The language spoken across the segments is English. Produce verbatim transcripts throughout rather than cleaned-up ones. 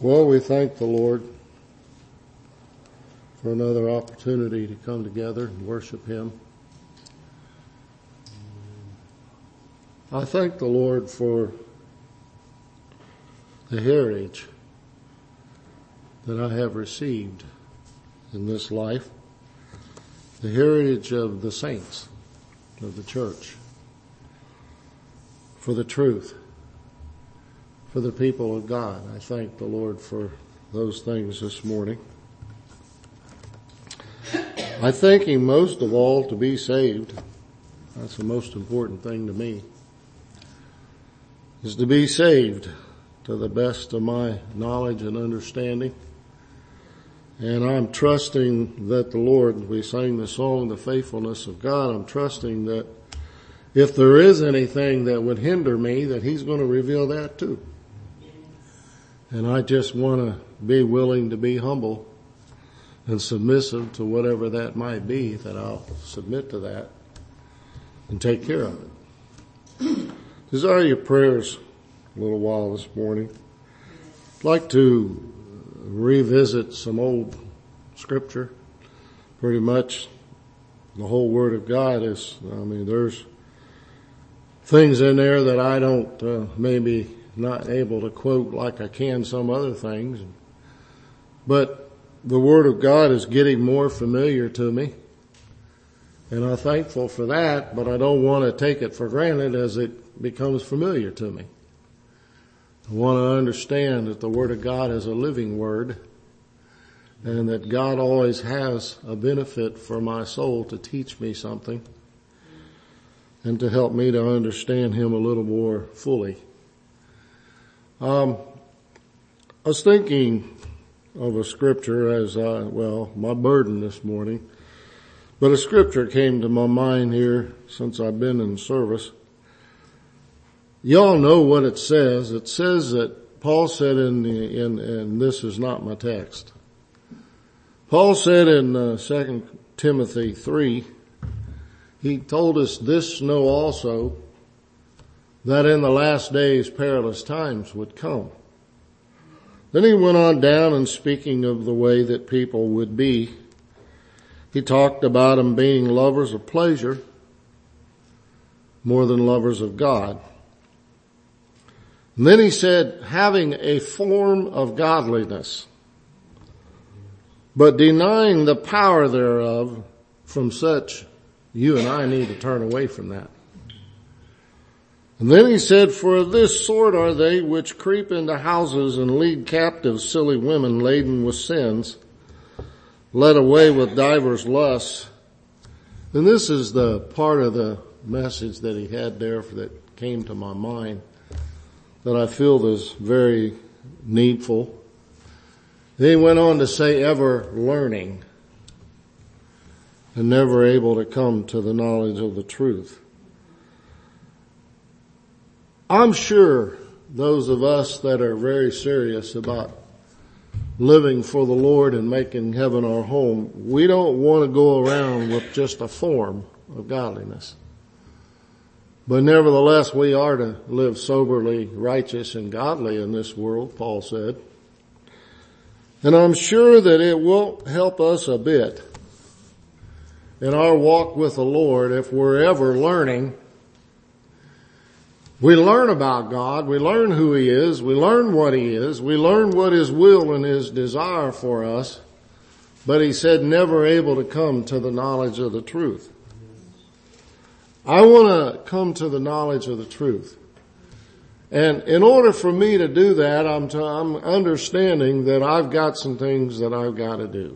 Well, we thank the Lord for another opportunity to come together and worship Him. I thank the Lord for the heritage that I have received in this life, the heritage of the saints of the church, for the truth, for the people of God. I thank the Lord for those things this morning. I thank Him most of all to be saved. That's the most important thing to me, is to be saved to the best of my knowledge and understanding. And I'm trusting that the Lord, we sang the song, The Faithfulness of God, I'm trusting that if there is anything that would hinder me, that He's going to reveal that too. And I just want to be willing to be humble and submissive to whatever that might be, that I'll submit to that and take care of it. These are your prayers a little while this morning. I'd like to revisit some old scripture. Pretty much the whole Word of God is, I mean, there's things in there that I don't, uh, maybe not able to quote like I can some other things. But the Word of God is getting more familiar to me. And I'm thankful for that, but I don't want to take it for granted as it becomes familiar to me. I want to understand that the Word of God is a living Word, and that God always has a benefit for my soul to teach me something and to help me to understand Him a little more fully. Um, I was thinking of a scripture as I, well, my burden this morning, but a scripture came to my mind here since I've been in service. Y'all know what it says. It says that Paul said in the, in, and this is not my text. Paul said in uh, Second Timothy three, he told us this know also, that in the last days perilous times would come. Then he went on down and speaking of the way that people would be, he talked about them being lovers of pleasure more than lovers of God. And then he said, having a form of godliness, but denying the power thereof, from such you and I need to turn away from that. And then he said, for this sort are they which creep into houses and lead captive silly women laden with sins, led away with divers lusts. And this is the part of the message that he had there that came to my mind that I feel is very needful. Then he went on to say, ever learning and never able to come to the knowledge of the truth. I'm sure those of us that are very serious about living for the Lord and making heaven our home, we don't want to go around with just a form of godliness. But nevertheless, we are to live soberly, righteous, and godly in this world, Paul said. And I'm sure that it will help us a bit in our walk with the Lord if we're ever learning. We learn about God, we learn who He is, we learn what He is, we learn what His will and His desire for us, but He said never able to come to the knowledge of the truth. I want to come to the knowledge of the truth. And in order for me to do that, I'm, t- I'm understanding that I've got some things that I've got to do.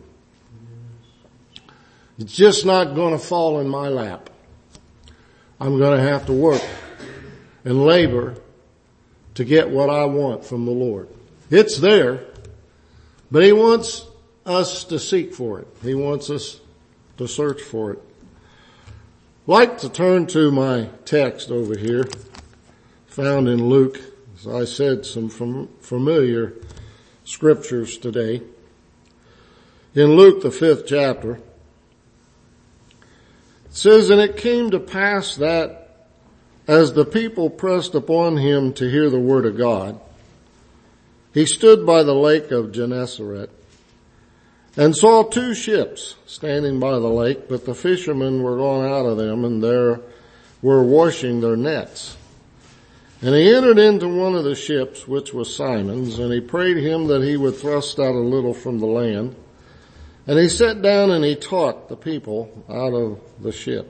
It's just not going to fall in my lap. I'm going to have to work and labor to get what I want from the Lord. It's there, but He wants us to seek for it. He wants us to search for it. I'd like to turn to my text over here, found in Luke. As I said, some familiar scriptures today. In Luke, the fifth chapter, it says, and it came to pass that as the people pressed upon him to hear the word of God, he stood by the lake of Gennesaret and saw two ships standing by the lake, but the fishermen were gone out of them, and there were washing their nets. And he entered into one of the ships, which was Simon's, and he prayed him that he would thrust out a little from the land. And he sat down and he taught the people out of the ship.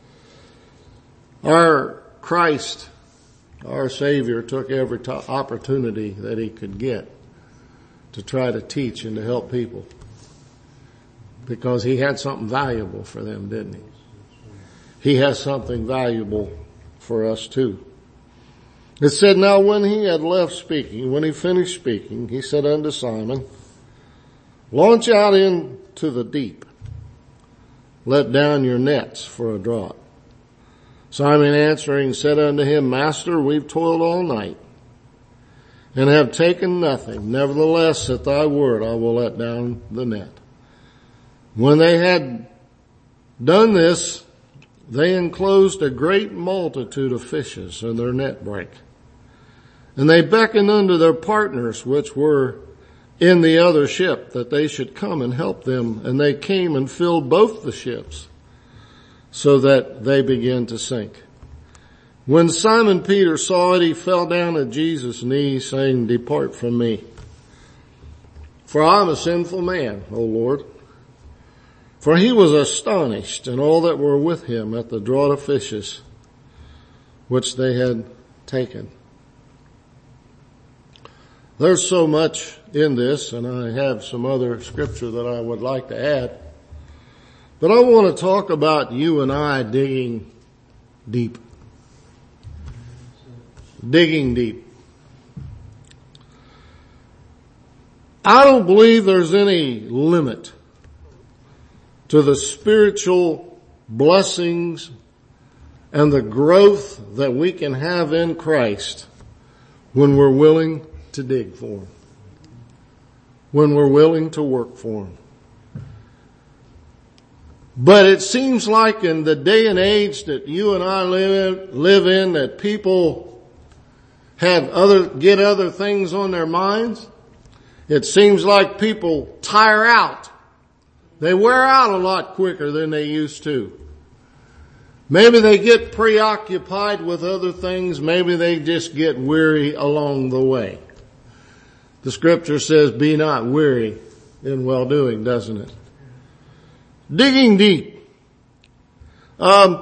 Our Christ, our Savior, took every t- opportunity that he could get to try to teach and to help people, because he had something valuable for them, didn't he? He has something valuable for us too. It said, now when he had left speaking, when he finished speaking, he said unto Simon, launch out into the deep. Let down your nets for a draught. Simon answering said unto him, Master, we've toiled all night and have taken nothing. Nevertheless, at thy word, I will let down the net. When they had done this, they enclosed a great multitude of fishes, and their net brake. And they beckoned unto their partners, which were in the other ship, that they should come and help them. And they came and filled both the ships, so that they began to sink. When Simon Peter saw it, he fell down at Jesus' knees, saying, depart from me, for I am a sinful man, O Lord. For he was astonished, and all that were with him, at the draught of fishes which they had taken. There's so much in this, and I have some other scripture that I would like to add. But I want to talk about you and I digging deep. Digging deep. I don't believe there's any limit to the spiritual blessings and the growth that we can have in Christ when we're willing to dig for him, when we're willing to work for him. But it seems like in the day and age that you and I live in, live in that people have other, get other things on their minds. It seems like people tire out. They wear out a lot quicker than they used to. Maybe they get preoccupied with other things. Maybe they just get weary along the way. The scripture says, be not weary in well-doing, doesn't it? Digging deep. Um,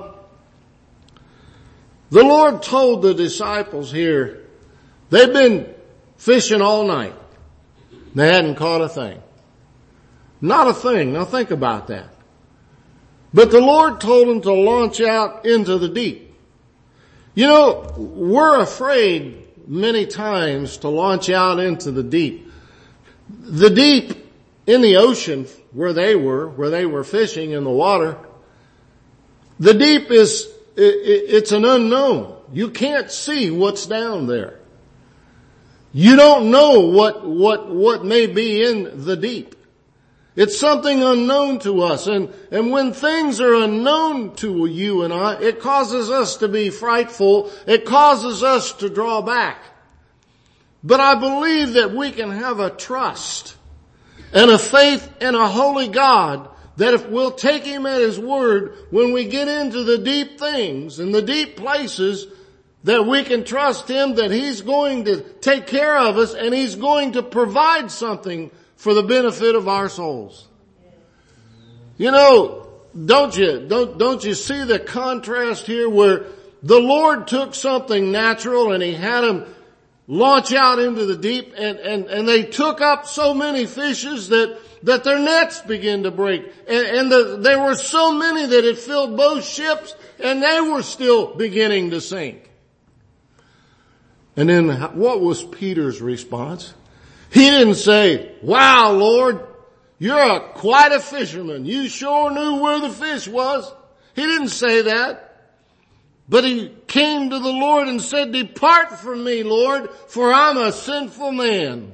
the Lord told the disciples here, they've been fishing all night. They hadn't caught a thing. Not a thing. Now think about that. But the Lord told them to launch out into the deep. You know, we're afraid many times to launch out into the deep. The deep in the ocean where they were, where they were fishing in the water, the deep is, it's an unknown. You can't see what's down there. You don't know what, what, what may be in the deep. It's something unknown to us. And, and when things are unknown to you and I, it causes us to be frightful. It causes us to draw back. But I believe that we can have a trust and a faith in a holy God that if we'll take him at his word, when we get into the deep things and the deep places, that we can trust him that he's going to take care of us and he's going to provide something for the benefit of our souls. You know, don't you, don't, don't you see the contrast here where the Lord took something natural and he had them launch out into the deep and, and, and they took up so many fishes that, that their nets began to break. And, and the, there were so many that it filled both ships and they were still beginning to sink. And then what was Peter's response? He didn't say, wow, Lord, you're a, quite a fisherman. You sure knew where the fish was. He didn't say that. But he came to the Lord and said, depart from me, Lord, for I'm a sinful man.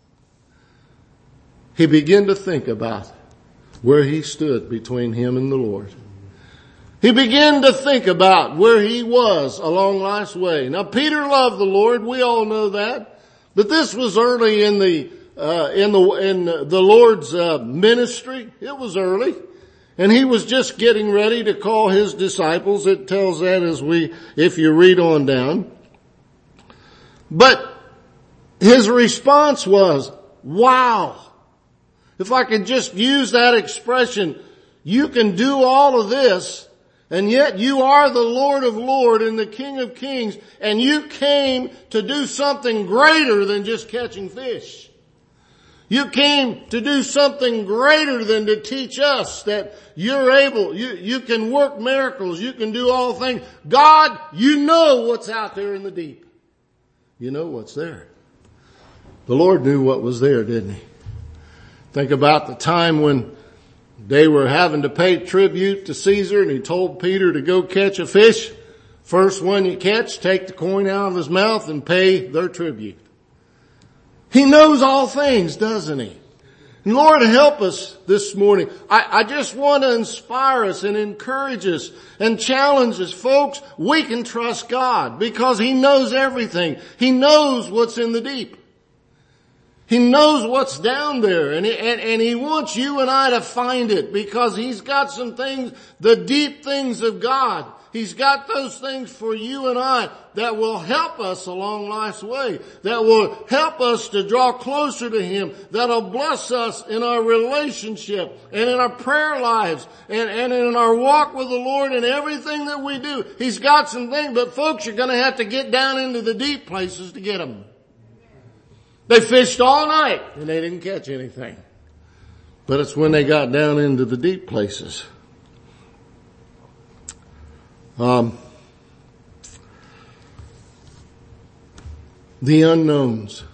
He began to think about where he stood between him and the Lord. He began to think about where he was along life's way. Now, Peter loved the Lord. We all know that. But this was early in the, uh, in the, in the Lord's, uh, ministry. It was early. And he was just getting ready to call his disciples. It tells that as we, if you read on down. But his response was, wow. If I could just use that expression, you can do all of this, and yet you are the Lord of Lords and the King of Kings, and you came to do something greater than just catching fish. You came to do something greater than to teach us that you're able, you, you can work miracles, you can do all things. God, you know what's out there in the deep. You know what's there. The Lord knew what was there, didn't he? Think about the time when they were having to pay tribute to Caesar, and he told Peter to go catch a fish. First one you catch, take the coin out of his mouth and pay their tribute. He knows all things, doesn't he? And Lord, help us this morning. I, I just want to inspire us and encourage us and challenge us. Folks, we can trust God because he knows everything. He knows what's in the deep. He knows what's down there, and he, and, and he wants you and I to find it because he's got some things, the deep things of God. He's got those things for you and I that will help us along life's way, that will help us to draw closer to him, that'll bless us in our relationship and in our prayer lives and, and in our walk with the Lord and everything that we do. He's got some things, but folks, you're going to have to get down into the deep places to get them. They fished all night and they didn't catch anything. But it's when they got down into the deep places. Um, the unknowns.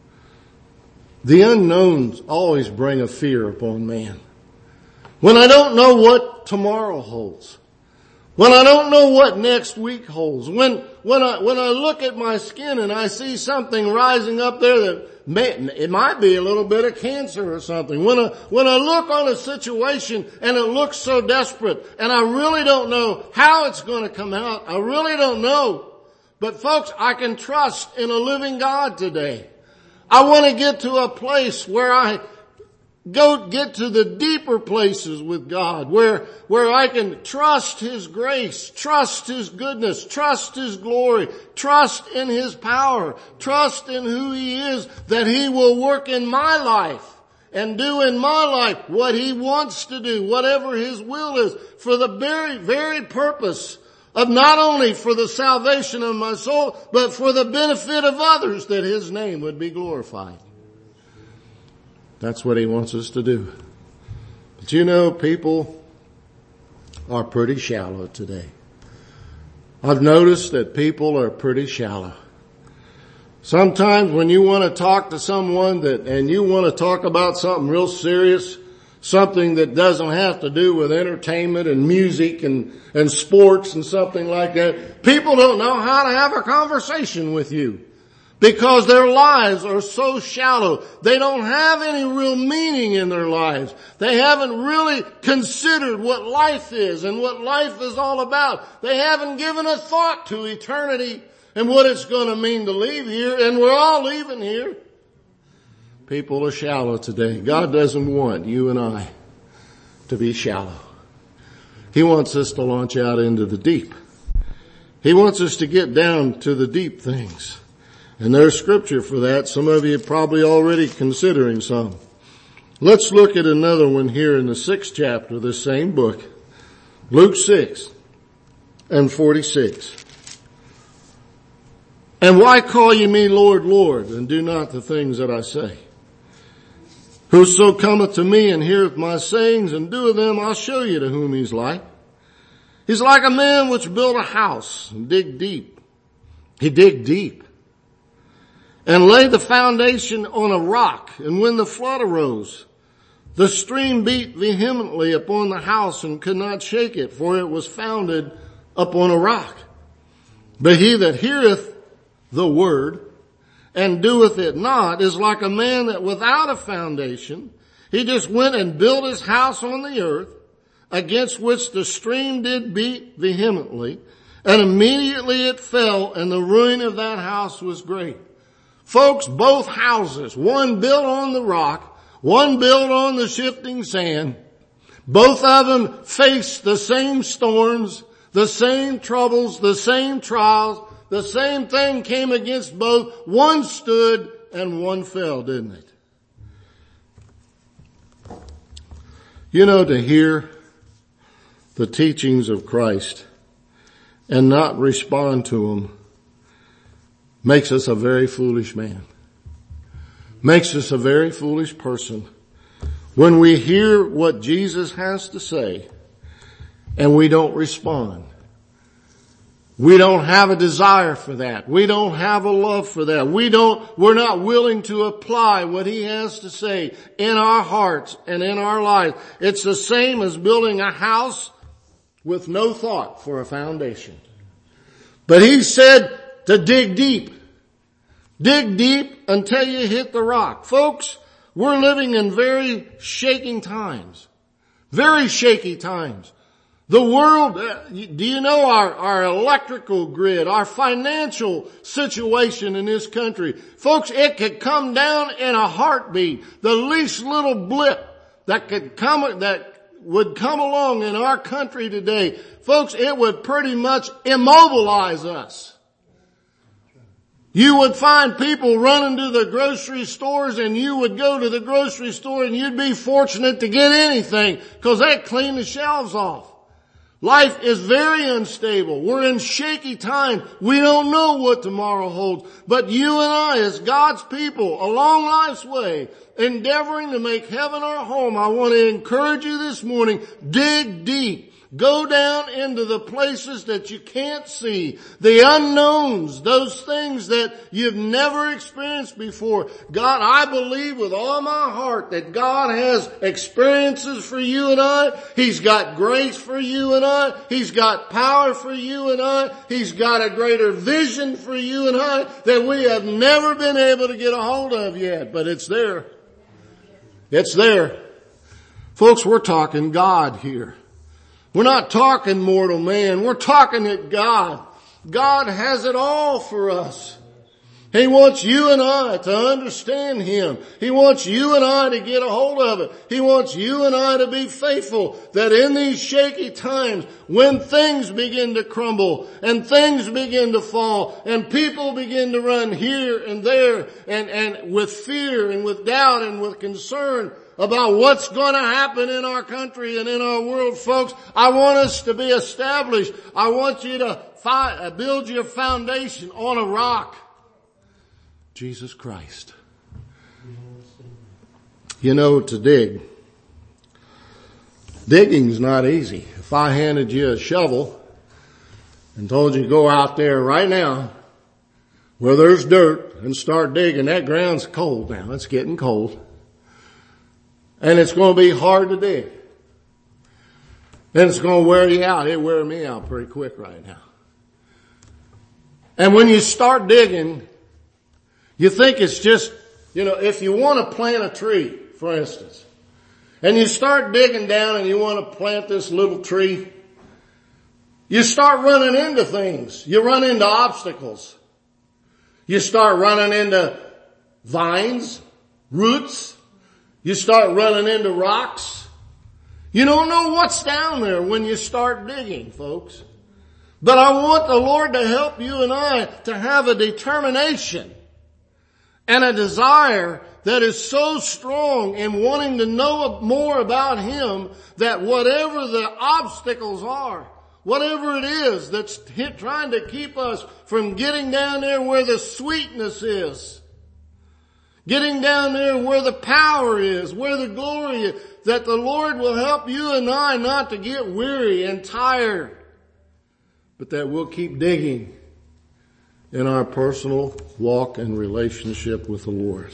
The unknowns always bring a fear upon man. When I don't know what tomorrow holds. When I don't know what next week holds. When, when I, when I look at my skin and I see something rising up there that may, it might be a little bit of cancer or something. When I, when I look on a situation and it looks so desperate and I really don't know how it's going to come out. I really don't know. But folks, I can trust in a living God today. I want to get to a place where I go get to the deeper places with God, where, where I can trust his grace, trust his goodness, trust his glory, trust in his power, trust in who he is, that he will work in my life and do in my life what he wants to do, whatever his will is, for the very, very purpose of not only for the salvation of my soul, but for the benefit of others, that his name would be glorified. That's what he wants us to do. But you know, people are pretty shallow today. I've noticed that people are pretty shallow. Sometimes when you want to talk to someone that, and you want to talk about something real serious, something that doesn't have to do with entertainment and music and, and sports and something like that, people don't know how to have a conversation with you. Because their lives are so shallow. They don't have any real meaning in their lives. They haven't really considered what life is and what life is all about. They haven't given a thought to eternity and what it's going to mean to leave here. And we're all leaving here. People are shallow today. God doesn't want you and I to be shallow. He wants us to launch out into the deep. He wants us to get down to the deep things. And there's scripture for that. Some of you are probably already considering some. Let's look at another one here in the sixth chapter of this same book. Luke six and forty-six. And why call ye me Lord, Lord, and do not the things that I say? Whoso cometh to me and heareth my sayings and doeth them, I'll show you to whom he's like. He's like a man which built a house and dig deep. He dig deep. And laid the foundation on a rock, and when the flood arose, the stream beat vehemently upon the house and could not shake it, for it was founded upon a rock. But he that heareth the word and doeth it not is like a man that without a foundation, he just went and built his house on the earth, against which the stream did beat vehemently, and immediately it fell, and the ruin of that house was great. Folks, both houses, one built on the rock, one built on the shifting sand, both of them faced the same storms, the same troubles, the same trials, the same thing came against both. One stood and one fell, didn't it? You know, to hear the teachings of Christ and not respond to them makes us a very foolish man. Makes us a very foolish person. When we hear what Jesus has to say and we don't respond, we don't have a desire for that. We don't have a love for that. We don't, we're not willing to apply what he has to say in our hearts and in our lives. It's the same as building a house with no thought for a foundation. But he said to dig deep. Dig deep until you hit the rock. Folks, we're living in very shaking times. Very shaky times. The world, do you know our, our electrical grid, our financial situation in this country? Folks, it could come down in a heartbeat. The least little blip that could come, that would come along in our country today, folks, it would pretty much immobilize us. You would find people running to the grocery stores, and you would go to the grocery store and you'd be fortunate to get anything because they'd clean the shelves off. Life is very unstable. We're in shaky times. We don't know what tomorrow holds. But you and I, as God's people, along life's way, endeavoring to make heaven our home, I want to encourage you this morning, dig deep. Go down into the places that you can't see, the unknowns, those things that you've never experienced before. God, I believe with all my heart that God has experiences for you and I. He's got grace for you and I. He's got power for you and I. He's got a greater vision for you and I that we have never been able to get a hold of yet, but it's there. It's there. Folks, we're talking God here. We're not talking mortal man. We're talking at God. God has it all for us. He wants you and I to understand Him. He wants you and I to get a hold of it. He wants you and I to be faithful that in these shaky times, when things begin to crumble and things begin to fall and people begin to run here and there and, and with fear and with doubt and with concern about what's going to happen in our country and in our world, folks, I want us to be established. I want you to fi- build your foundation on a rock. Jesus Christ. You know, to dig. Digging's not easy. If I handed you a shovel and told you to go out there right now where there's dirt and start digging, that ground's cold now. It's getting cold. And it's going to be hard to dig. And it's going to wear you out. It'll wear me out pretty quick right now. And when you start digging, you think it's just, you know, if you want to plant a tree, for instance, and you start digging down and you want to plant this little tree, you start running into things. You run into obstacles. You start running into vines, roots. You start running into rocks. You don't know what's down there when you start digging, folks. But I want the Lord to help you and I to have a determination and a desire that is so strong in wanting to know more about Him that whatever the obstacles are, whatever it is that's trying to keep us from getting down there where the sweetness is, getting down there where the power is, where the glory is, that the Lord will help you and I not to get weary and tired, but that we'll keep digging in our personal walk and relationship with the Lord.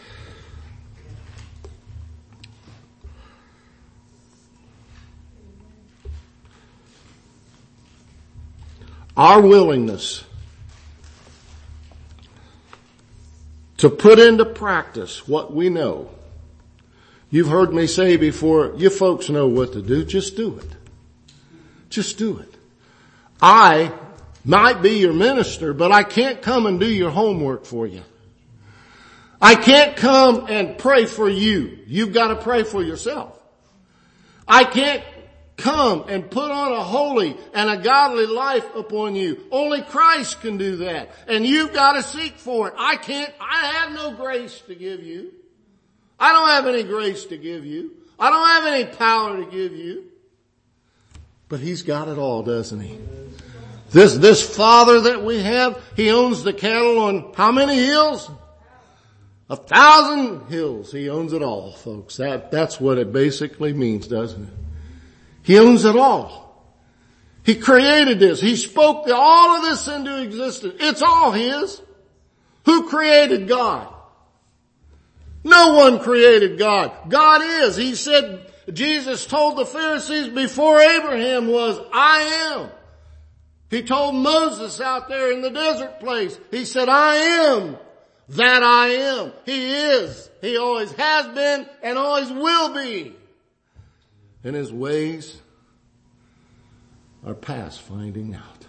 Our willingness to put into practice what we know. You've heard me say before, you folks know what to do. Just do it. Just do it. I might be your minister, but I can't come and do your homework for you. I can't come and pray for you. You've got to pray for yourself. I can't come and put on a holy and a godly life upon you. Only Christ can do that. And you've got to seek for it. I can't, I have no grace to give you. I don't have any grace to give you. I don't have any power to give you. But He's got it all, doesn't He? This, this Father that we have, He owns the cattle on how many hills? A thousand hills. He owns it all, folks. That, that's what it basically means, doesn't it? He owns it all. He created this. He spoke all of this into existence. It's all His. Who created God? No one created God. God is. He said, Jesus told the Pharisees before Abraham was, I am. He told Moses out there in the desert place, He said, I am that I am. He is. He always has been and always will be. And His ways are past finding out.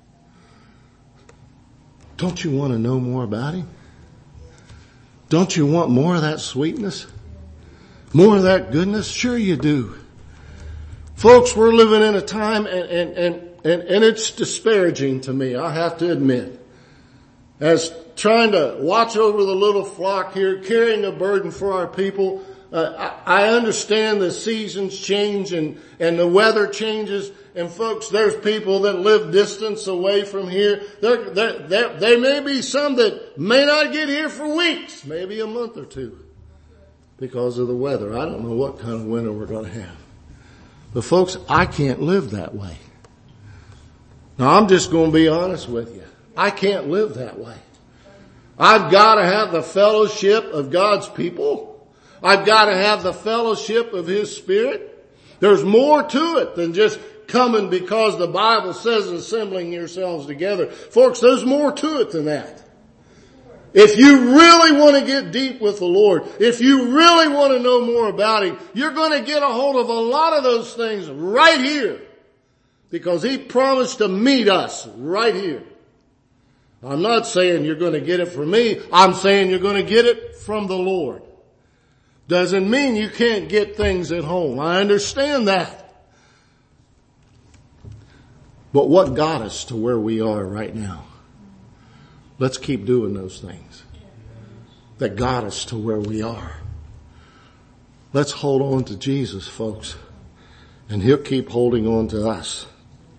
Don't you want to know more about Him? Don't you want more of that sweetness? More of that goodness? Sure you do. Folks, we're living in a time and, and, and, and, and it's disparaging to me, I have to admit. As trying to watch over the little flock here, carrying a burden for our people, uh, I, I understand the seasons change and, and the weather changes. And folks, there's people that live distance away from here. There, there, there, there may be some that may not get here for weeks, maybe a month or two because of the weather. I don't know what kind of winter we're going to have. But folks, I can't live that way. Now I'm just going to be honest with you. I can't live that way. I've got to have the fellowship of God's people. I've got to have the fellowship of His Spirit. There's more to it than just coming because the Bible says assembling yourselves together. Folks, there's more to it than that. If you really want to get deep with the Lord, if you really want to know more about Him, you're going to get a hold of a lot of those things right here. Because He promised to meet us right here. I'm not saying you're going to get it from me. I'm saying you're going to get it from the Lord. Doesn't mean you can't get things at home. I understand that. But what got us to where we are right now? Let's keep doing those things that got us to where we are. Let's hold on to Jesus, folks, and He'll keep holding on to us.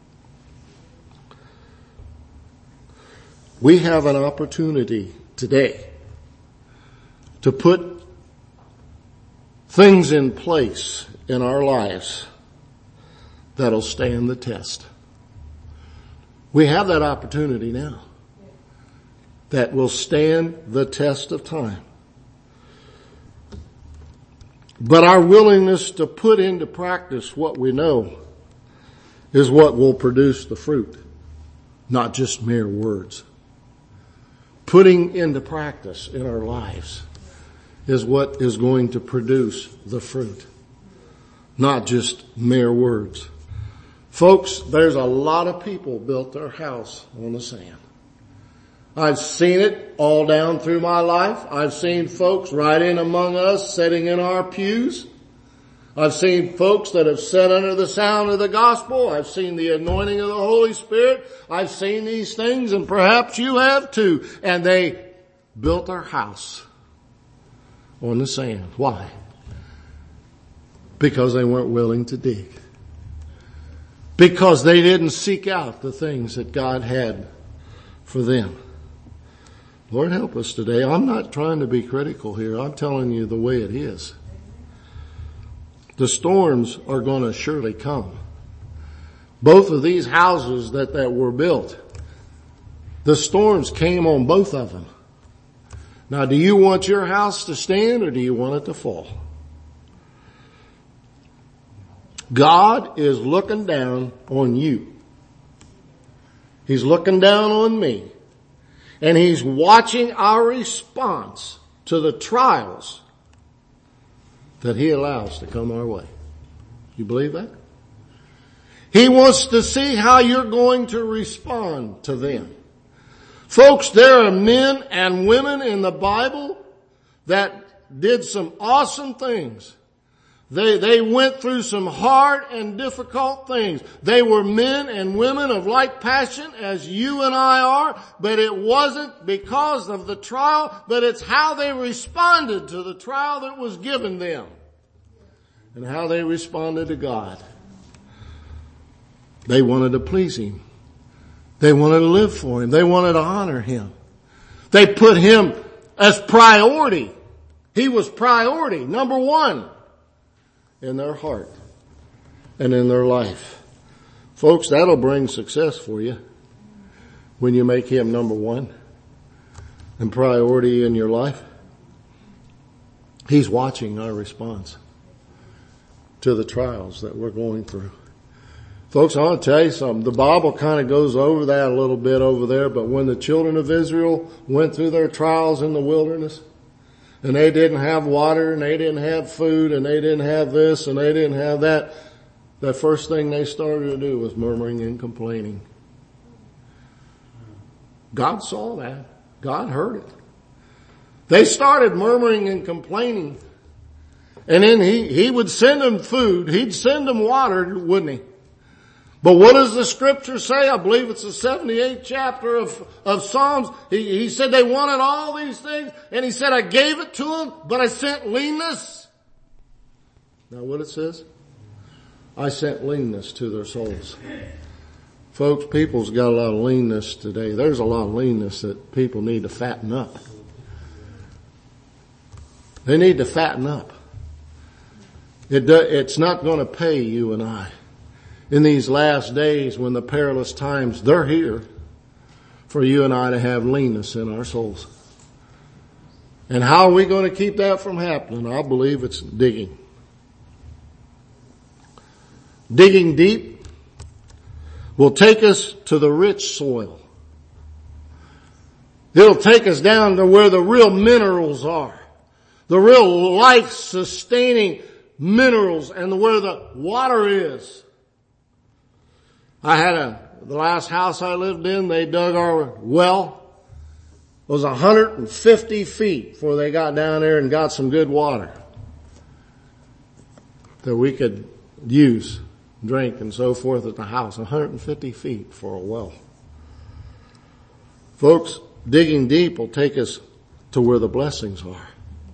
We have an opportunity today to put things in place in our lives that'll stand the test. We have that opportunity now that will stand the test of time. But our willingness to put into practice what we know is what will produce the fruit, not just mere words. Putting into practice in our lives is what is going to produce the fruit, not just mere words. Folks, there's a lot of people built their house on the sand. I've seen it all down through my life. I've seen folks right in among us sitting in our pews. I've seen folks that have sat under the sound of the gospel. I've seen the anointing of the Holy Spirit. I've seen these things, and perhaps you have too. And they built their house on the sand. Why? Because they weren't willing to dig. Because they didn't seek out the things that God had for them. Lord, help us today. I'm not trying to be critical here. I'm telling you the way it is. The storms are going to surely come. Both of these houses that, that were built, the storms came on both of them. Now, do you want your house to stand or do you want it to fall? God is looking down on you. He's looking down on me. And He's watching our response to the trials that He allows to come our way. You believe that? He wants to see how you're going to respond to them. Folks, there are men and women in the Bible that did some awesome things. They, they went through some hard and difficult things. They were men and women of like passion as you and I are, but it wasn't because of the trial, but it's how they responded to the trial that was given them and how they responded to God. They wanted to please Him. They wanted to live for Him. They wanted to honor Him. They put Him as priority. He was priority, number one, in their heart and in their life. Folks, that'll bring success for you when you make Him number one and priority in your life. He's watching our response to the trials that we're going through. Folks, I want to tell you something. The Bible kind of goes over that a little bit over there, but when the children of Israel went through their trials in the wilderness, and they didn't have water, and they didn't have food, and they didn't have this, and they didn't have that, the first thing they started to do was murmuring and complaining. God saw that. God heard it. They started murmuring and complaining. And then he, he would send them food. He'd send them water, wouldn't He? But what does the scripture say? I believe it's the seventy-eighth chapter of, of Psalms. He, he said they wanted all these things, and He said, I gave it to them, but I sent leanness. Now what it says? I sent leanness to their souls. Folks, people's got a lot of leanness today. There's a lot of leanness that people need to fatten up. They need to fatten up. It do, it's not going to pay you and I. In these last days when the perilous times, they're here for you and I to have leanness in our souls. And how are we going to keep that from happening? I believe it's digging. Digging deep will take us to the rich soil. It'll take us down to where the real minerals are. The real life-sustaining minerals and where the water is. I had a, the last house I lived in, they dug our well. It was one hundred fifty feet before they got down there and got some good water that we could use, drink and so forth at the house. one hundred fifty feet for a well. Folks, digging deep will take us to where the blessings are.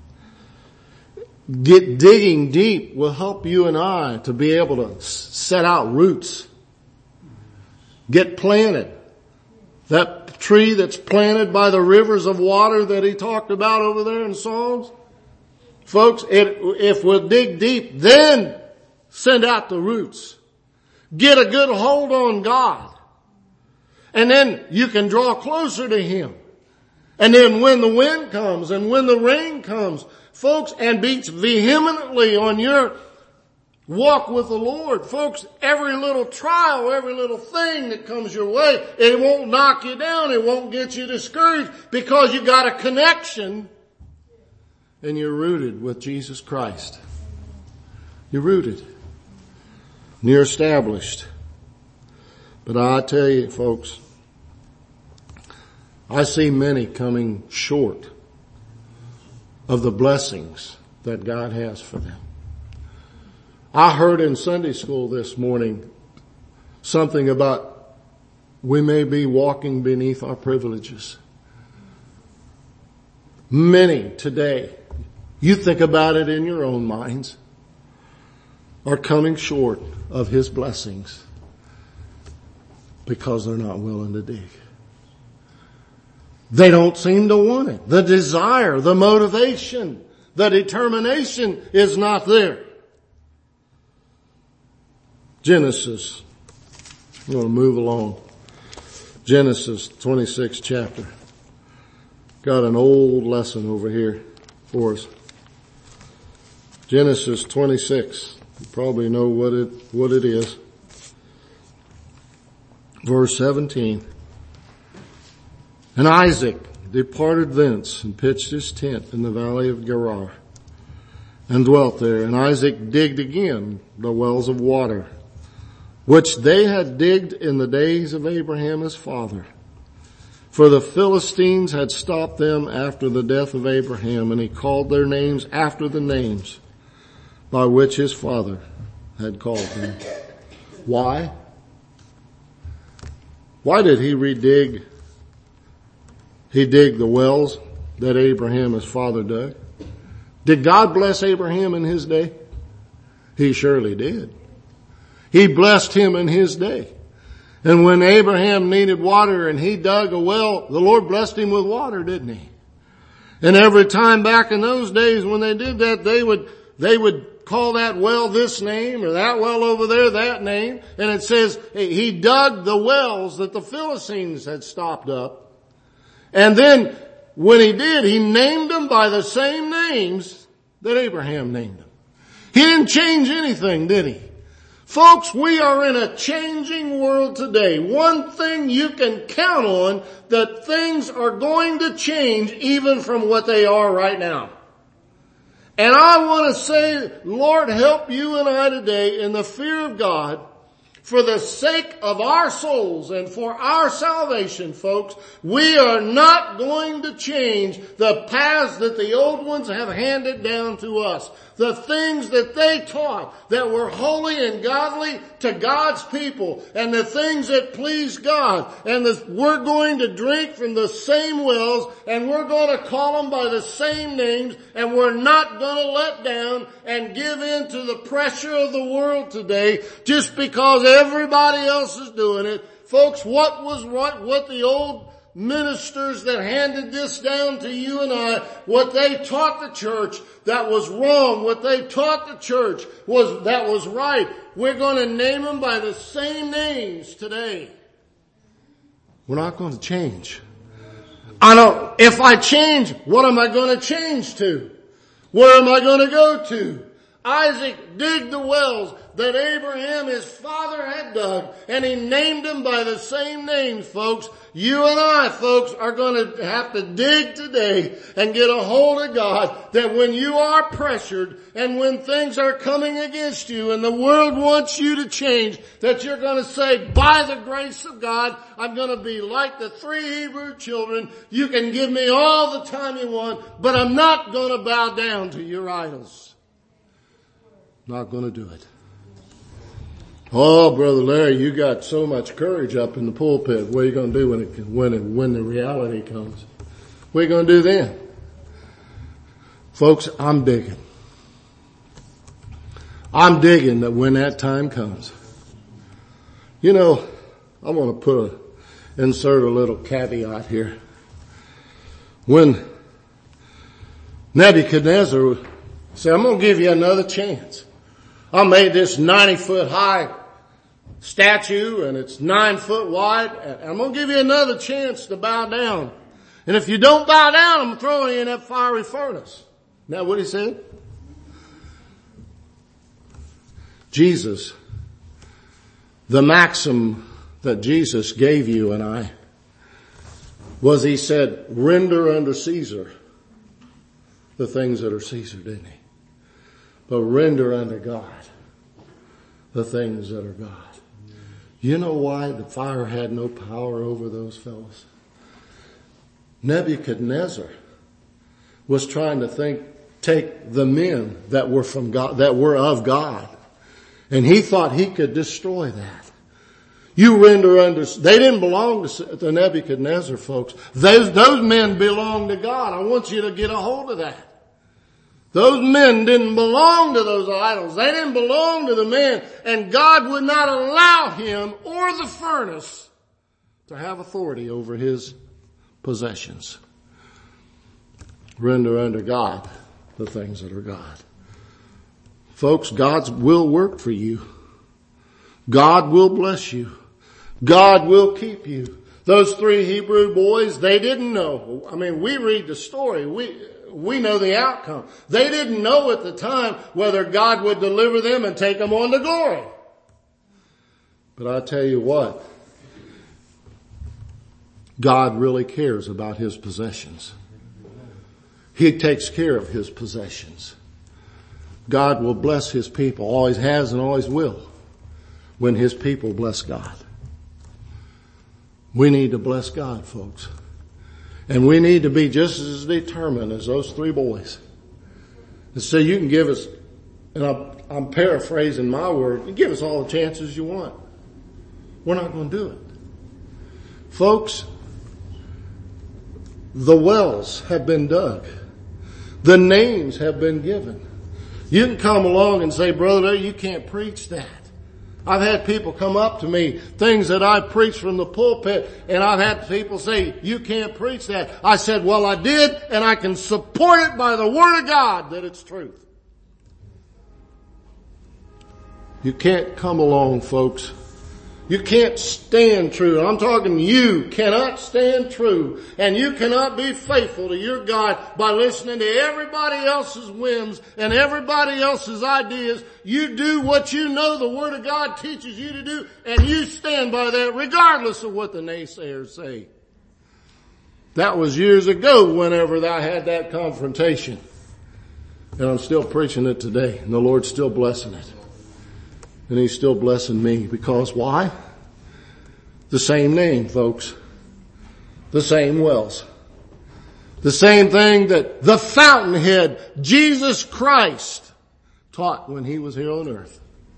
Get digging deep will help you and I to be able to set out roots. Get planted. That tree that's planted by the rivers of water that he talked about over there in Psalms. Folks, it, if we'll dig deep, then send out the roots. Get a good hold on God. And then you can draw closer to Him. And then when the wind comes and when the rain comes, folks, and beats vehemently on your walk with the Lord. Folks, every little trial, every little thing that comes your way, it won't knock you down. It won't get you discouraged because you got a connection and you're rooted with Jesus Christ. You're rooted. And you're established. But I tell you, folks, I see many coming short of the blessings that God has for them. I heard in Sunday school this morning something about we may be walking beneath our privileges. Many today, you think about it in your own minds, are coming short of His blessings because they're not willing to dig. They don't seem to want it. The desire, the motivation, the determination is not there. Genesis. I'm going to move along. Genesis twenty-sixth chapter. Got an old lesson over here for us. Genesis twenty-six. You probably know what it, what it is. Verse seventeen. And Isaac departed thence and pitched his tent in the valley of Gerar and dwelt there. And Isaac digged again the wells of water, which they had digged in the days of Abraham his father, For the Philistines had stopped them after the death of Abraham, and he called their names after the names by which his father had called them. Why? Why did he redig, he dig the wells that Abraham, his father, dug? Did God bless Abraham in his day? He surely did. He blessed him in his day. And when Abraham needed water and he dug a well, the Lord blessed him with water, didn't he? And every time back in those days when they did that, they would, they would call that well this name or that well over there that name. And it says he dug the wells that the Philistines had stopped up. And then when he did, he named them by the same names that Abraham named them. He didn't change anything, did he? Folks, we are in a changing world today. One thing you can count on, that things are going to change even from what they are right now. And I want to say, Lord, help you and I today in the fear of God for the sake of our souls and for our salvation, folks. We are not going to change the paths that the old ones have handed down to us. The things that they taught that were holy and godly to God's people, and the things that please God. And the, we're going to drink from the same wells, and we're going to call them by the same names, and we're not going to let down and give in to the pressure of the world today just because everybody else is doing it. Folks, what was right, what the old ministers that handed this down to you and I, what they taught the church that was wrong, what they taught the church was that was right. We're going to name them by the same names today. We're not going to change. I don't, if I change, what am I going to change to? Where am I going to go to? Isaac digged the wells that Abraham, his father, had dug, and he named them by the same names, folks. You and I, folks, are going to have to dig today and get a hold of God, that when you are pressured and when things are coming against you and the world wants you to change, that you're going to say, by the grace of God, I'm going to be like the three Hebrew children. You can give me all the time you want, but I'm not going to bow down to your idols. Not going to do it. Oh, Brother Larry, you got so much courage up in the pulpit. What are you going to do when it, when it, when the reality comes? What are you going to do then? Folks, I'm digging. I'm digging that when that time comes. You know, I want to put a, insert a little caveat here. When Nebuchadnezzar said, I'm going to give you another chance. I made this ninety foot high statue and it's nine foot wide, and I'm going to give you another chance to bow down. And if you don't bow down, I'm throwing you in that fiery furnace. Isn't that what he said? Jesus, the maxim that Jesus gave you and I was, he said, render unto Caesar the things that are Caesar, didn't he? But render unto God the things that are God. You know why the fire had no power over those fellows? Nebuchadnezzar was trying to think, take the men that were from God, that were of God, and he thought he could destroy that. You render unto, they didn't belong to, to Nebuchadnezzar, folks. Those, those men belonged to God. I want you to get a hold of that. Those men didn't belong to those idols. They didn't belong to the man. And God would not allow him or the furnace to have authority over his possessions. Render unto God the things that are God. Folks, God's will work for you. God will bless you. God will keep you. Those three Hebrew boys, they didn't know. I mean, we read the story. We, we know the outcome. They didn't know at the time whether God would deliver them and take them on to glory. But I tell you what, God really cares about his possessions. He takes care of his possessions. God will bless his people, always has and always will, when his people bless God. We need to bless God, folks. And we need to be just as determined as those three boys. And so you can give us, and I'm, I'm paraphrasing my word, you give us all the chances you want. We're not going to do it. Folks, the wells have been dug. The names have been given. You can come along and say, brother, you can't preach that. I've had people come up to me, things that I preached from the pulpit, and I've had people say, you can't preach that. I said, well, I did, and I can support it by the Word of God that it's truth. You can't come along, folks. You can't stand true. I'm talking you cannot stand true, and you cannot be faithful to your God by listening to everybody else's whims and everybody else's ideas. You do what you know the Word of God teaches you to do, and you stand by that regardless of what the naysayers say. That was years ago whenever I had that confrontation. And I'm still preaching it today, and the Lord's still blessing it. And He's still blessing me because why? The same name, folks. The same wells. The same thing that the fountainhead, Jesus Christ, taught when He was here on earth.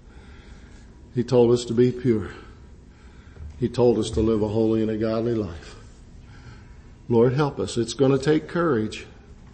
He told us to be pure. He told us to live a holy and a godly life. Lord, help us. It's going to take courage.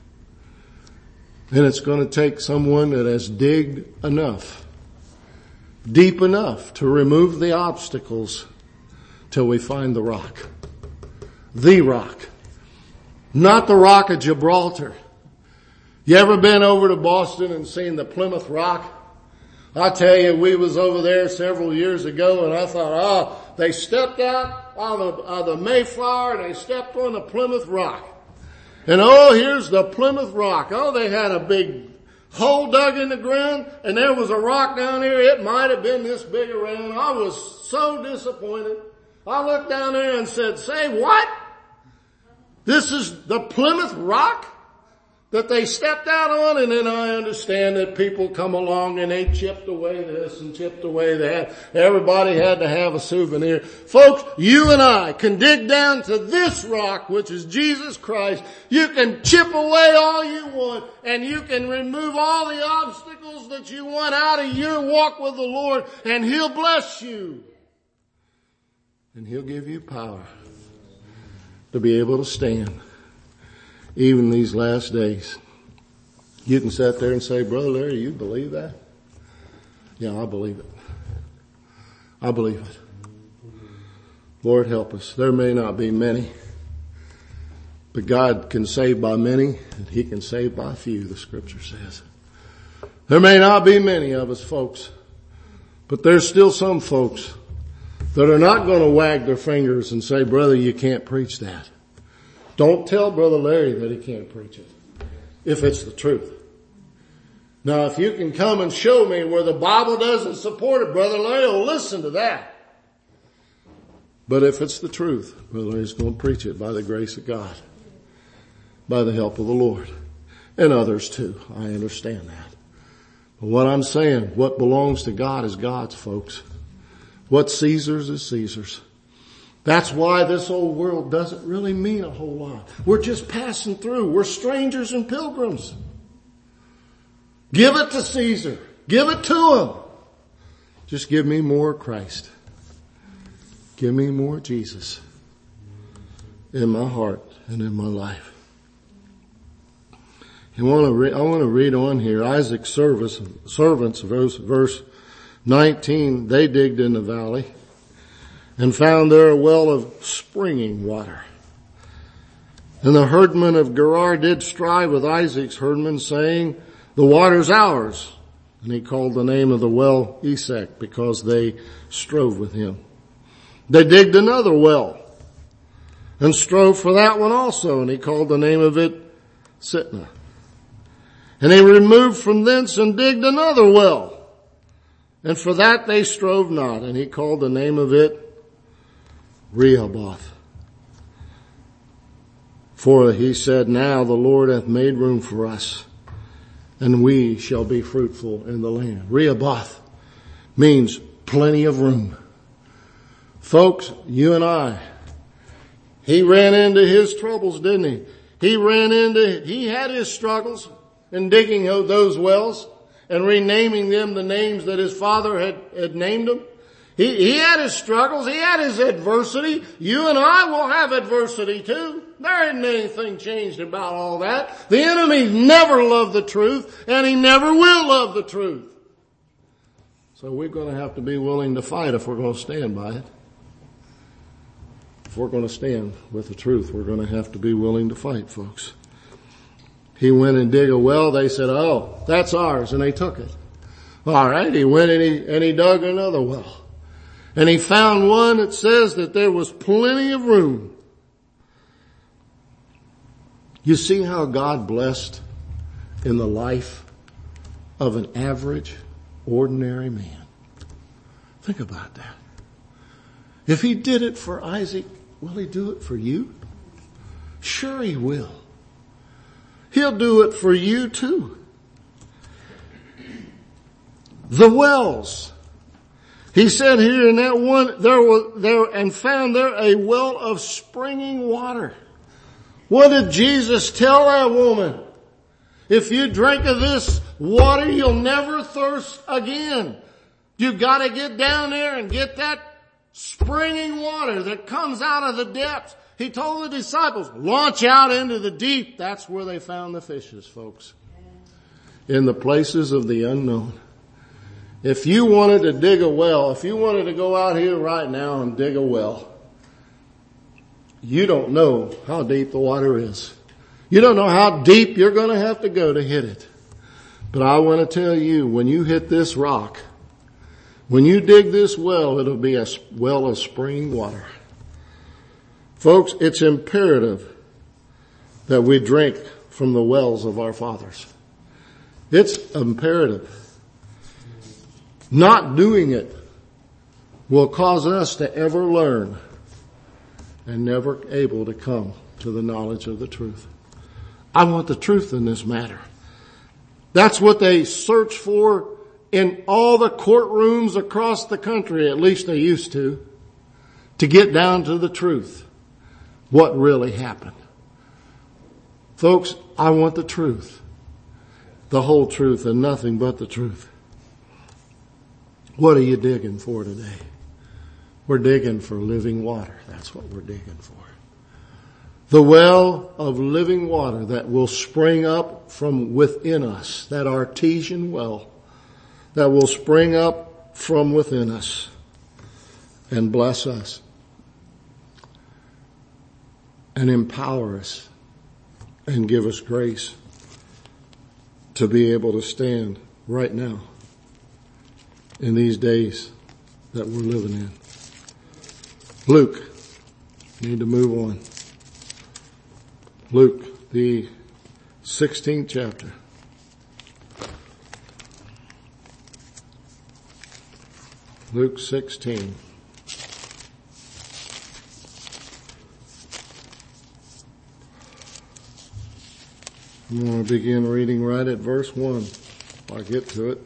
And it's going to take someone that has digged enough, deep enough to remove the obstacles till we find the rock. The rock. Not the rock of Gibraltar. You ever been over to Boston and seen the Plymouth Rock? I tell you, we was over there several years ago and I thought, oh, they stepped out on the, on the Mayflower and they stepped on the Plymouth Rock. And oh, here's the Plymouth Rock. Oh, they had a big hole dug in the ground and there was a rock down there. It might have been this big around. I was so disappointed. I looked down there and said, say what? This is the Plymouth Rock that they stepped out on? And then I understand that people come along and they chipped away this and chipped away that. Everybody had to have a souvenir. Folks, you and I can dig down to this rock, which is Jesus Christ. You can chip away all you want and you can remove all the obstacles that you want out of your walk with the Lord, and He'll bless you. And He'll give you power to be able to stand even these last days. You can sit there and say, Brother Larry, you believe that? Yeah, I believe it. I believe it. Lord, help us. There may not be many, but God can save by many and He can save by few, the scripture says. There may not be many of us, folks, but there's still some folks that are not going to wag their fingers and say, brother, you can't preach that. Don't tell Brother Larry that he can't preach it, if it's the truth. Now, if you can come and show me where the Bible doesn't support it, Brother Larry will listen to that. But if it's the truth, Brother Larry's going to preach it by the grace of God, by the help of the Lord, and others too. I understand that. But what I'm saying, what belongs to God is God's, folks. What Caesar's is Caesar's. That's why this old world doesn't really mean a whole lot. We're just passing through. We're strangers and pilgrims. Give it to Caesar. Give it to him. Just give me more Christ. Give me more Jesus in my heart and in my life. I want to re- I want to read on here. Isaac's service, servants, verse, verse nineteen, they digged in the valley and found there a well of springing water. And the herdmen of Gerar did strive with Isaac's herdmen, saying, the water's ours. And he called the name of the well Esek, because they strove with him. They digged another well and strove for that one also, and he called the name of it Sitnah. And he removed from thence and digged another well, and for that they strove not, and he called the name of it Rehoboth. For he said, now the Lord hath made room for us, and we shall be fruitful in the land. Rehoboth means plenty of room. Folks, you and I He ran into his troubles, didn't he? He ran into, he had his struggles in digging those wells and renaming them the names that his father had, had named them. He, he had his struggles. He had his adversity. You and I will have adversity too. There isn't anything changed about all that. The enemy never loved the truth, and he never will love the truth. So we're going to have to be willing to fight if we're going to stand by it. If we're going to stand with the truth, we're going to have to be willing to fight, folks. He went and dig a well. They said, oh, that's ours. And they took it. All right. He went and he, and he dug another well. And he found one that says that there was plenty of room. You see how God blessed in the life of an average, ordinary man. Think about that. If he did it for Isaac, will he do it for you? Sure he will. He'll do it for you too. The wells. He said here in that one, there was, there, and found there a well of springing water. What did Jesus tell that woman? If you drink of this water, you'll never thirst again. You gotta get down there and get that springing water that comes out of the depths. He told the disciples, launch out into the deep. That's where they found the fishes, folks. In the places of the unknown. If you wanted to dig a well, if you wanted to go out here right now and dig a well, you don't know how deep the water is. You don't know how deep you're going to have to go to hit it. But I want to tell you, when you hit this rock, when you dig this well, it'll be a well of springing water. Folks, it's imperative that we drink from the wells of our fathers. It's imperative. Not doing it will cause us to ever learn and never able to come to the knowledge of the truth. I want the truth in this matter. That's what they search for in all the courtrooms across the country, at least they used to, to get down to the truth. What really happened. Folks, I want the truth. The whole truth and nothing but the truth. What are you digging for today? We're digging for living water. That's what we're digging for. The well of living water that will spring up from within us. That artesian well that will spring up from within us and bless us and empower us and give us grace to be able to stand right now in these days that we're living in. Luke, need to move on. Luke, the sixteenth chapter. Luke sixteen. I'm going to begin reading right at verse one. I'll get to it.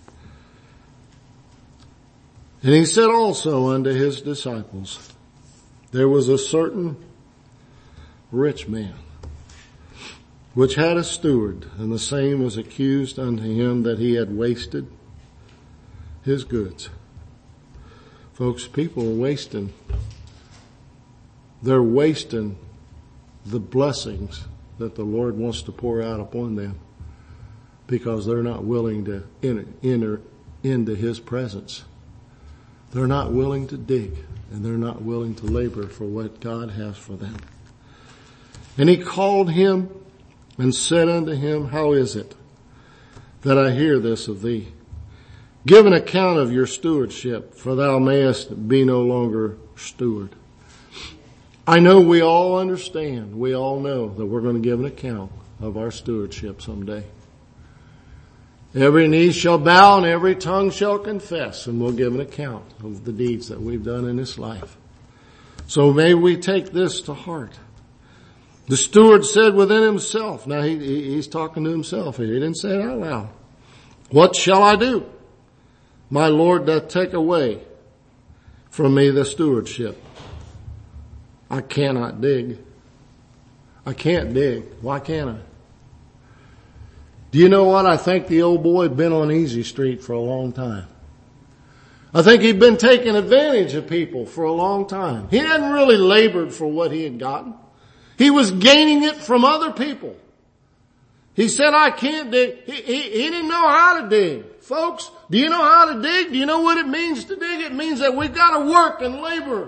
And he said also unto his disciples, there was a certain rich man, which had a steward, and the same was accused unto him that he had wasted his goods. Folks, people are wasting. They're wasting the blessings that the Lord wants to pour out upon them because they're not willing to enter, enter into his presence. They're not willing to dig, and they're not willing to labor for what God has for them. And he called him and said unto him, how is it that I hear this of thee? Give an account of your stewardship, for thou mayest be no longer steward. I know we all understand, we all know that we're going to give an account of our stewardship someday. Every knee shall bow and every tongue shall confess, and we'll give an account of the deeds that we've done in this life. So may we take this to heart. The steward said within himself, now he, he's talking to himself here, he didn't say it out loud. What shall I do? My Lord doth take away from me the stewardship. I cannot dig. I can't dig. Why can't I? Do you know what? I think the old boy had been on Easy Street for a long time. I think he'd been taking advantage of people for a long time. He hadn't really labored for what he had gotten. He was gaining it from other people. He said, I can't dig. He, he, he didn't know how to dig. Folks, do you know how to dig? Do you know what it means to dig? It means that we've got to work and labor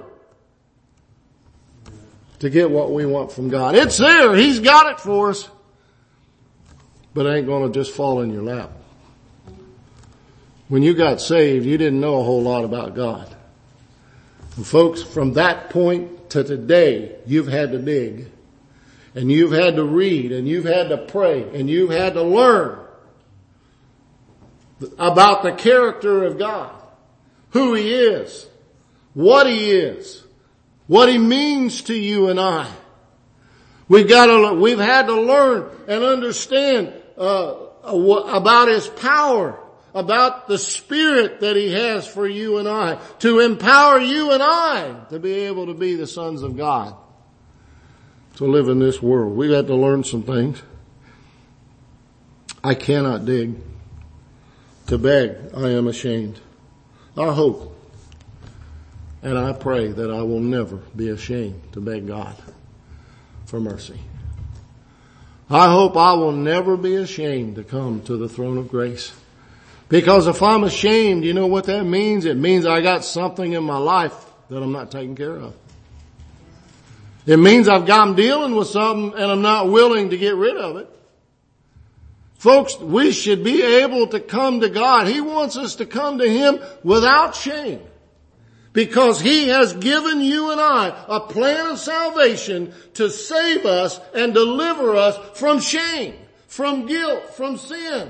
to get what we want from God. It's there. He's got it for us. But it ain't going to just fall in your lap. When you got saved, you didn't know a whole lot about God. And folks, from that point to today, you've had to dig. And you've had to read, and you've had to pray, and you've had to learn about the character of God, who He is, what He is, what He means to you and I. We've got to, we've had to learn and understand uh, about His power, about the Spirit that He has for you and I, to empower you and I to be able to be the sons of God, to live in this world. We've had to learn some things. I cannot dig. To beg, I am ashamed. I hope and I pray that I will never be ashamed to beg God for mercy. I hope I will never be ashamed to come to the throne of grace. Because if I'm ashamed, you know what that means? It means I got something in my life that I'm not taking care of. It means I've got, I'm dealing with something and I'm not willing to get rid of it. Folks, we should be able to come to God. He wants us to come to Him without shame. Because He has given you and I a plan of salvation to save us and deliver us from shame, from guilt, from sin.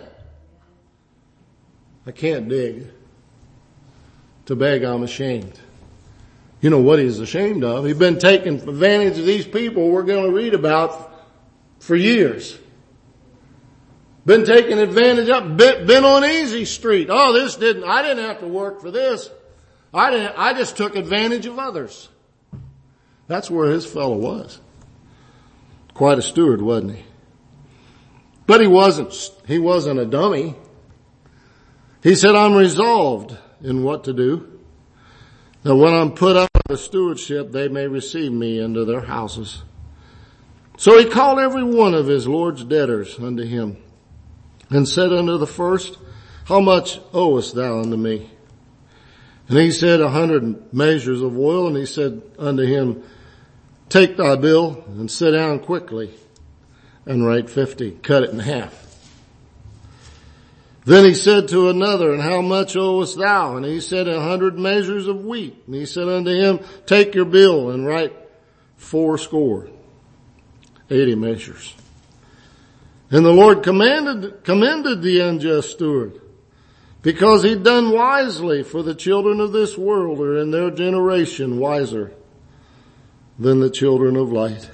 I can't dig. To beg, I'm ashamed. You know what he's ashamed of? He's been taking advantage of these people we're going to read about for years. Been taking advantage of, been, been on Easy Street. Oh, this didn't, I didn't have to work for this. I didn't, I just took advantage of others. That's where his fellow was. Quite a steward, wasn't he? But he wasn't, he wasn't a dummy. He said, I'm resolved in what to do, that when I'm put up under stewardship, they may receive me into their houses. So he called every one of his Lord's debtors unto him, and said unto the first, how much owest thou unto me? And he said, a hundred measures of oil. And he said unto him, take thy bill and sit down quickly and write fifty. Cut it in half. Then he said to another, and how much owest thou? And he said, a hundred measures of wheat. And he said unto him, take your bill and write fourscore, eighty measures. And the Lord commanded, commended the unjust steward, because he'd done wisely, for the children of this world are in their generation wiser than the children of light.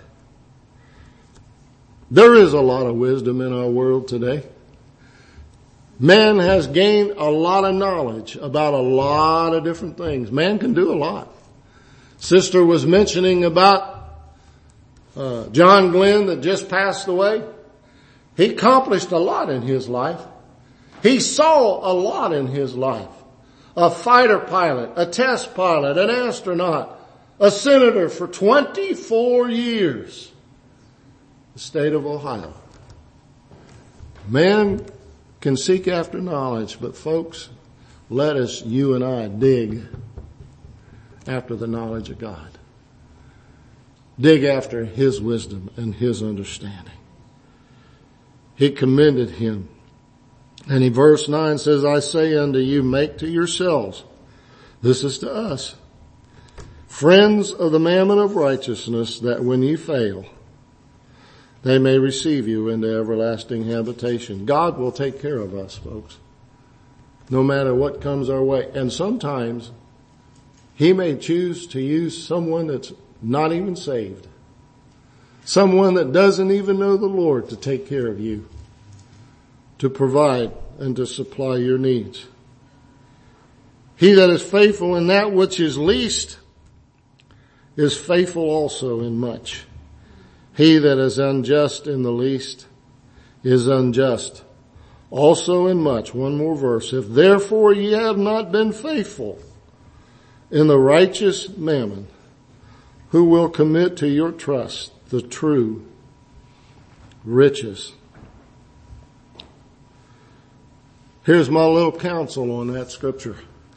There is a lot of wisdom in our world today. Man has gained a lot of knowledge about a lot of different things. Man can do a lot. Sister was mentioning about uh, John Glenn that just passed away. He accomplished a lot in his life. He saw a lot in his life. A fighter pilot, a test pilot, an astronaut, a senator for twenty-four years. The state of Ohio. Man can seek after knowledge, but folks, let us, you and I, dig after the knowledge of God. Dig after His wisdom and His understanding. He commended him. And in verse nine says, I say unto you, make to yourselves, this is to us, friends of the mammon of righteousness, that when you fail, they may receive you into everlasting habitation. God will take care of us, folks, no matter what comes our way. And sometimes He may choose to use someone that's not even saved, someone that doesn't even know the Lord, to take care of you, to provide and to supply your needs. He that is faithful in that which is least is faithful also in much. He that is unjust in the least is unjust also in much. One more verse. If therefore ye have not been faithful in the righteous mammon, who will commit to your trust the true riches? Here's my little counsel on that scripture.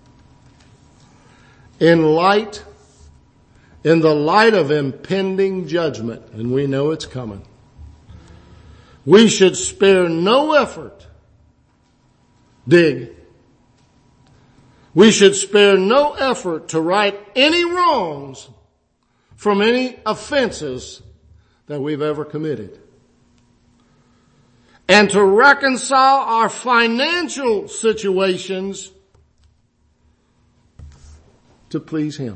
In light, in the light of impending judgment, and we know it's coming, we should spare no effort. Dig. We should spare no effort to right any wrongs from any offenses that we've ever committed, and to reconcile our financial situations to please Him.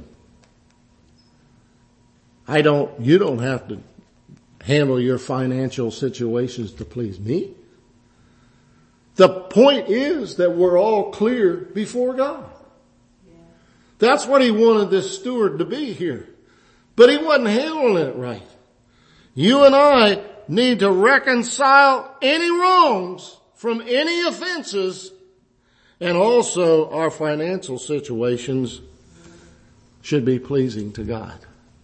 I don't, you don't have to handle your financial situations to please me. The point is that we're all clear before God. That's what He wanted this steward to be here. But he wasn't handling it right. You and I need to reconcile any wrongs from any offenses, and also our financial situations should be pleasing to God.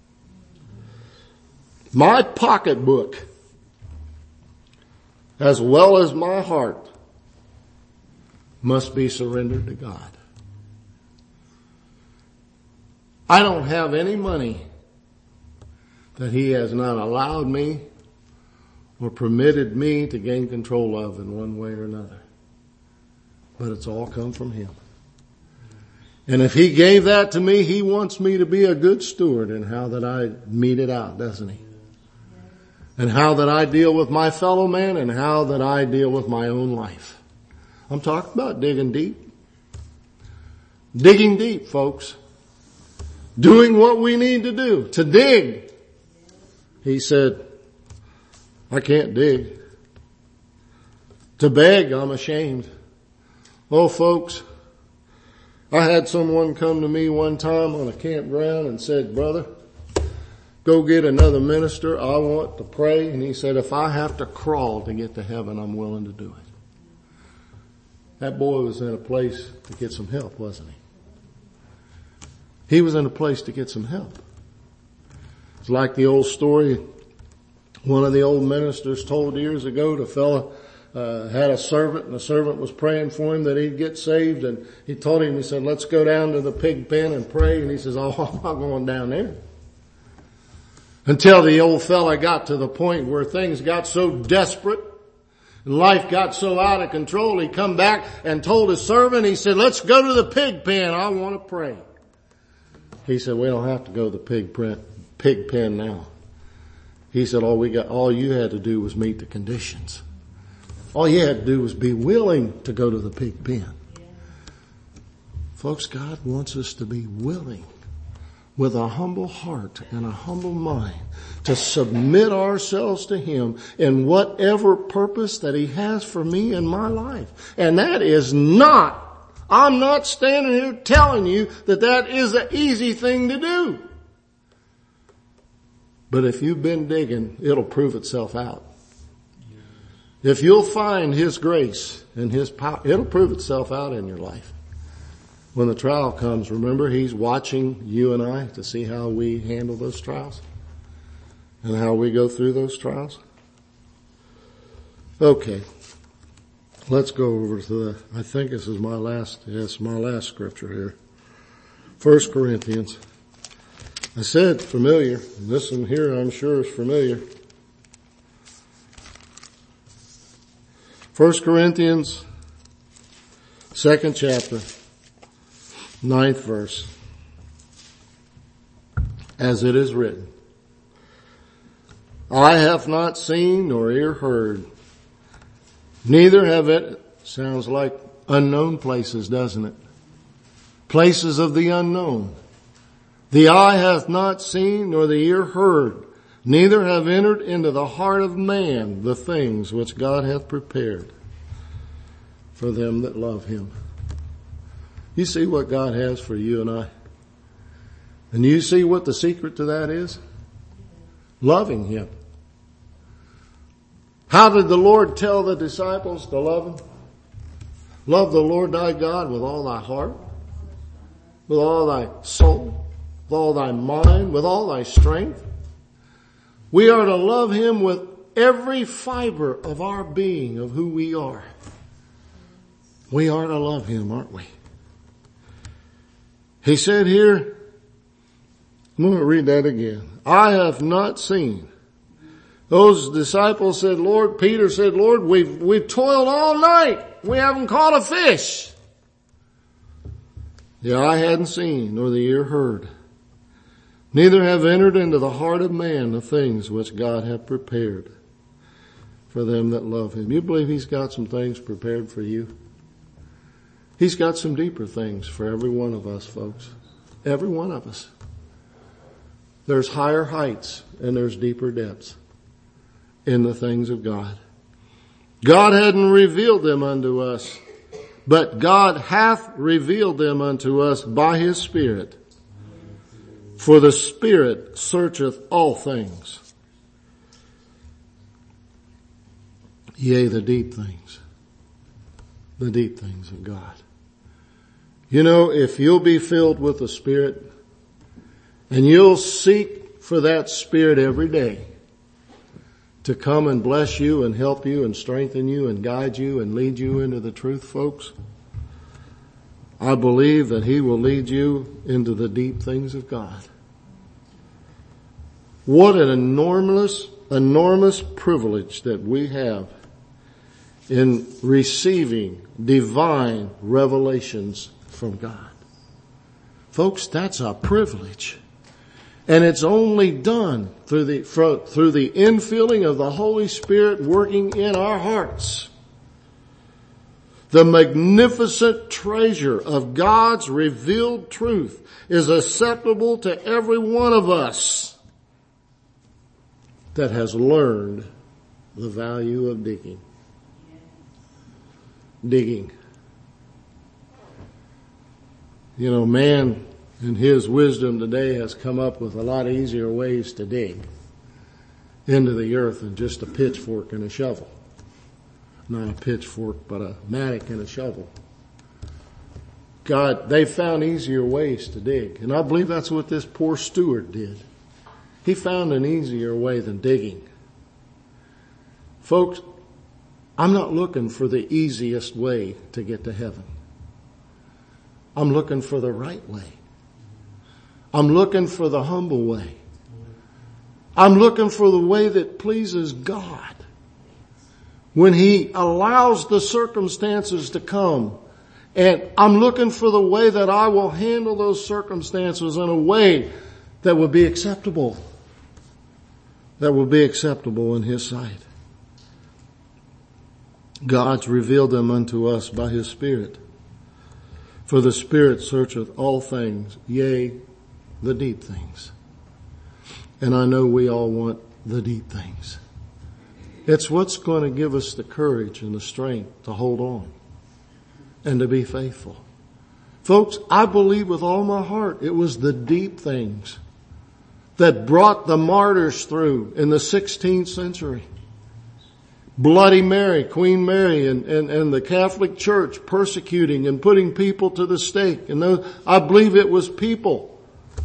My pocketbook, as well as my heart, must be surrendered to God. I don't have any money that He has not allowed me or permitted me to gain control of in one way or another. But it's all come from Him. And if He gave that to me, He wants me to be a good steward in how that I mete it out, doesn't He? And how that I deal with my fellow man and how that I deal with my own life. I'm talking about digging deep. Digging deep, folks. Doing what we need to do. To dig. He said, I can't dig. To beg, I'm ashamed. Oh, folks, I had someone come to me one time on a campground and said, brother, go get another minister. I want to pray. And he said, if I have to crawl to get to heaven, I'm willing to do it. That boy was in a place to get some help, wasn't he? He was in a place to get some help. It's like the old story one of the old ministers told years ago. The fellow uh, had a servant, and the servant was praying for him that he'd get saved, and he told him, he said, let's go down to the pig pen and pray. And he says, oh, I'm not going down there. Until the old fella got to the point where things got so desperate and life got so out of control, he come back and told his servant, he said, let's go to the pig pen. I want to pray. He said, we don't have to go to the pig pen, pig pen now. He said, all we got, all you had to do was meet the conditions. All you had to do was be willing to go to the pig pen. Folks, God wants us to be willing with a humble heart and a humble mind to submit ourselves to Him in whatever purpose that He has for me in my life. And that is not, I'm not standing here telling you that that is an easy thing to do. But if you've been digging, it'll prove itself out. If you'll find His grace and His power, it'll prove itself out in your life. When the trial comes, remember, He's watching you and I to see how we handle those trials and how we go through those trials. Okay. Let's go over to the, I think this is my last, yes, my last scripture here. First Corinthians. I said familiar. This one here I'm sure is familiar. First Corinthians, second chapter, ninth verse. As it is written, I have not seen nor ear heard, neither have it, sounds like unknown places, doesn't it? Places of the unknown. The eye hath not seen nor the ear heard, neither have entered into the heart of man the things which God hath prepared for them that love Him. You see what God has for you and I? And you see what the secret to that is? Loving Him. How did the Lord tell the disciples to love Him? Love the Lord thy God with all thy heart, with all thy soul, with all thy mind, with all thy strength. We are to love Him with every fiber of our being, of who we are. We are to love Him, aren't we? He said here, I'm going to read that again. I have not seen. Those disciples said, Lord, Peter said, Lord, we've, we've toiled all night. We haven't caught a fish. The eye hadn't seen, nor the ear heard. Neither have entered into the heart of man the things which God hath prepared for them that love Him. You believe He's got some things prepared for you? He's got some deeper things for every one of us, folks. Every one of us. There's higher heights and there's deeper depths in the things of God. God hadn't revealed them unto us, but God hath revealed them unto us by His Spirit. For the Spirit searcheth all things, yea, the deep things, the deep things of God. You know, if you'll be filled with the Spirit and you'll seek for that Spirit every day to come and bless you and help you and strengthen you and guide you and lead you into the truth, folks, I believe that He will lead you into the deep things of God. What an enormous, enormous privilege that we have in receiving divine revelations from God. Folks, that's a privilege. And it's only done through the, through the infilling of the Holy Spirit working in our hearts. The magnificent treasure of God's revealed truth is acceptable to every one of us that has learned the value of digging. Digging. You know, man in his wisdom today has come up with a lot easier ways to dig into the earth than just a pitchfork and a shovel. Not a pitchfork, but a mattock and a shovel. God, they found easier ways to dig. And I believe that's what this poor steward did. He found an easier way than digging. Folks, I'm not looking for the easiest way to get to heaven. I'm looking for the right way. I'm looking for the humble way. I'm looking for the way that pleases God. When He allows the circumstances to come, and I'm looking for the way that I will handle those circumstances in a way that will be acceptable. That will be acceptable in His sight. God's revealed them unto us by His Spirit. For the Spirit searcheth all things, yea, the deep things. And I know we all want the deep things. It's what's going to give us the courage and the strength to hold on and to be faithful. Folks, I believe with all my heart it was the deep things that brought the martyrs through in the sixteenth century. Bloody Mary, Queen Mary, and, and, and the Catholic Church persecuting and putting people to the stake. And those, I believe it was people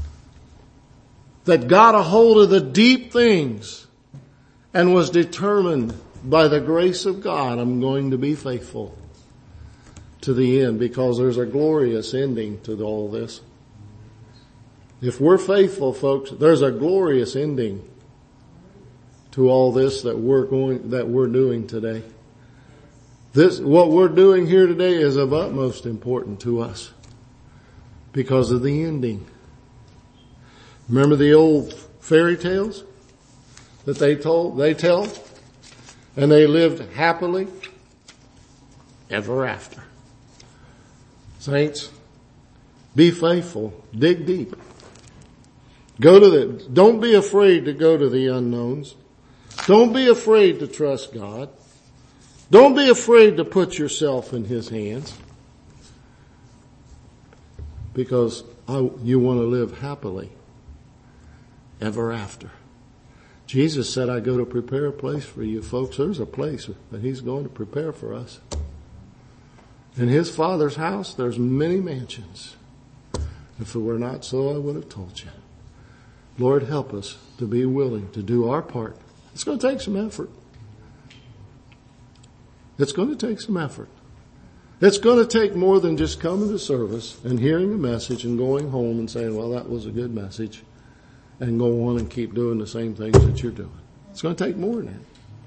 that got a hold of the deep things and was determined by the grace of God, I'm going to be faithful to the end, because there's a glorious ending to all this. If we're faithful, folks, there's a glorious ending to all this that we're going, that we're doing today. This, what we're doing here today is of utmost importance to us because of the ending. Remember the old fairy tales that they told, they tell? And they lived happily ever after. Saints, be faithful, dig deep. Go to the, don't be afraid to go to the unknowns. Don't be afraid to trust God. Don't be afraid to put yourself in His hands. because I, you want to live happily ever after. Jesus said, I go to prepare a place for you folks. There's a place that he's going to prepare for us. In his Father's house, there's many mansions. If it were not so, I would have told you. Lord, help us to be willing to do our part. It's going to take some effort. It's going to take some effort. It's going to take more than just coming to service and hearing a message and going home and saying, well, that was a good message, and go on and keep doing the same things that you're doing. It's going to take more than that.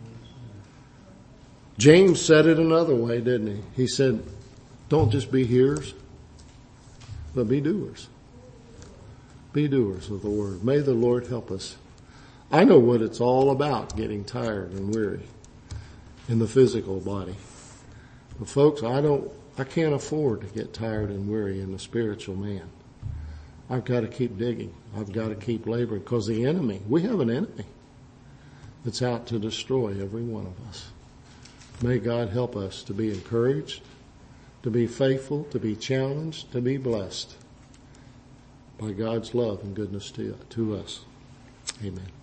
James said it another way, didn't he? He said, don't just be hearers, but be doers. Be doers of the word. May the Lord help us. I know what it's all about, getting tired and weary in the physical body. But folks, I don't, I can't afford to get tired and weary in the spiritual man. I've got to keep digging. I've got to keep laboring, because the enemy, we have an enemy that's out to destroy every one of us. May God help us to be encouraged, to be faithful, to be challenged, to be blessed by God's love and goodness to, to us. Amen.